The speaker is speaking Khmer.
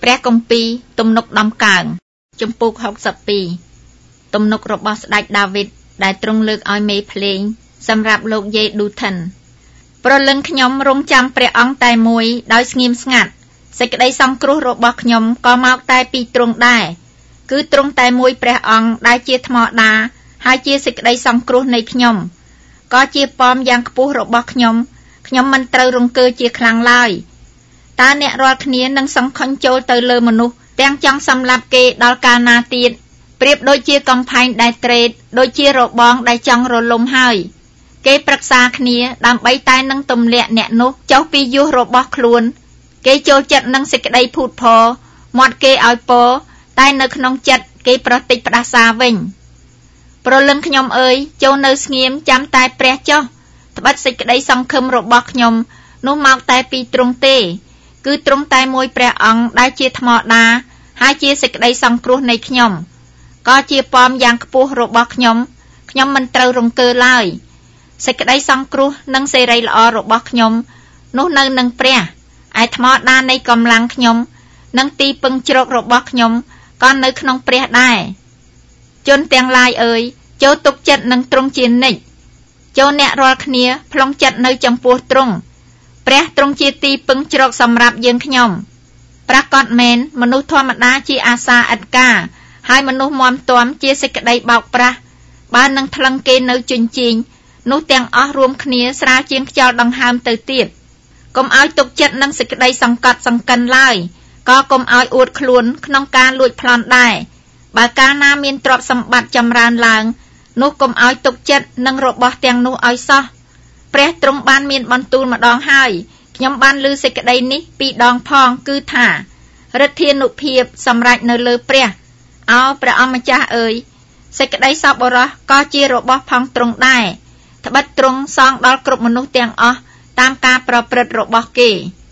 ព្រះគម្ពីរទំនុកដំកើងជំពូក62ទំនុករបស់ស្ដេចដាវីតដែលទ្រង់លើកឲ្យមេភ្លេងសម្រាប់លោកយេឌូថិនប្រលឹងខ្ញុំរងចាំព្រះអង្គតែមួយដោយស្ងៀមស្ងាត់សេចក្តីសង្គ្រោះរបស់ខ្ញុំក៏មកតែពីទ្រង់ដែរគឺទ្រង់តែមួយព្រះអង្គដែលជាថ្មដាហើយជាសេចក្តីសង្គ្រោះនៃខ្ញុំក៏ជាប៉មយ៉ាងខ្ពស់របស់ខ្ញុំមិនត្រូវរង្គើជាខ្លាំងឡើយតើអ្នករាល់គ្នានឹងសង្ខុញចូលទៅលើមនុស្សទាំងចង់សម្លាប់គេដល់កាលណាទៀតប្រៀបដូចជាកំផែងដែលត្រេតដូចជារបងដែលចង់រលំហើយគេប្រឹក្សាគ្នាដើម្បីតែនឹងទម្លាក់អ្នកនោះចុះពីយោះរបស់ខ្លួនគេចូលចិត្តនឹងសេចក្តីភូតភរមាត់គេឲ្យពរតែនៅក្នុងចិត្តគេប្រតិចផ្ដាសាវិញប្រលឹងខ្ញុំអើយចូលនៅស្ងៀមចាំតែព្រះចុះត្បិតសេចក្តីសង្ឃឹមរបស់ខ្ញុំនោះមកតែពីទ្រង់ទេគឺទ្រង់តែមួយព្រះអង្គដែលជាថ្មដាហើយជាសេចក្តីសង្គ្រោះនៃខ្ញុំក៏ជាប៉មយ៉ាងខ្ពស់របស់ខ្ញុំមិនត្រូវរង្គើឡើយសេចក្តីសង្គ្រោះនិងសេរីល្អរបស់ខ្ញុំនោះនៅនឹងព្រះឯថ្មដានៃកម្លាំងខ្ញុំនិងទីពឹងជ្រករបស់ខ្ញុំក៏នៅក្នុងព្រះដែរជនទាំងឡាយអើយចូលទុកចិត្តនឹងទ្រង់ជានិច្ចចូលអ្នករាល់គ្នាប្លង់ចិត្តនៅចំពោះទ្រង់ព្រះទ្រង់ជាទីពឹងជ្រកសម្រាប់យើងខ្ញុំប្រកាសមែនមនុស្សធម្មតាជាអាសាឥតការហើយមនុស្សមាំទាំជាសេចក្តីបោកប្រាស់បើនឹងថ្លឹងគេនៅជញ្ជីងនោះទាំងអស់រួមគ្នាស្រាលជាងខ្យល់ដង្ហើមទៅទៀតកុំឲ្យទុកចិត្តនឹងសេចក្តីសង្កត់សង្កិនឡើយក៏កុំឲ្យអួតខ្លួនក្នុងការលួចប្លន់ដែរបើកាលណាមានទ្រព្យសម្បត្តិចម្រើនឡើងនោះកុំឲ្យទុកចិត្តនឹងរបស់ទាំងនោះឲ្យសោះព្រះទ្រង់បានមានបន្ទូលម្ដងហើយខ្ញុំបានឮសេចក្តីនេះពីរដងផងគឺថាឫទ្ធានុភាពសម្រេចនៅលើព្រះព្រះអម្ចាស់អើយសេចក្តីសប្បុរសក៏ជារបស់ផងទ្រង់ដែរត្បិតទ្រង់សងដល់គ្រប់មនុស្សទាំងអស់តាមការប្រព្រឹត្តរបស់គេ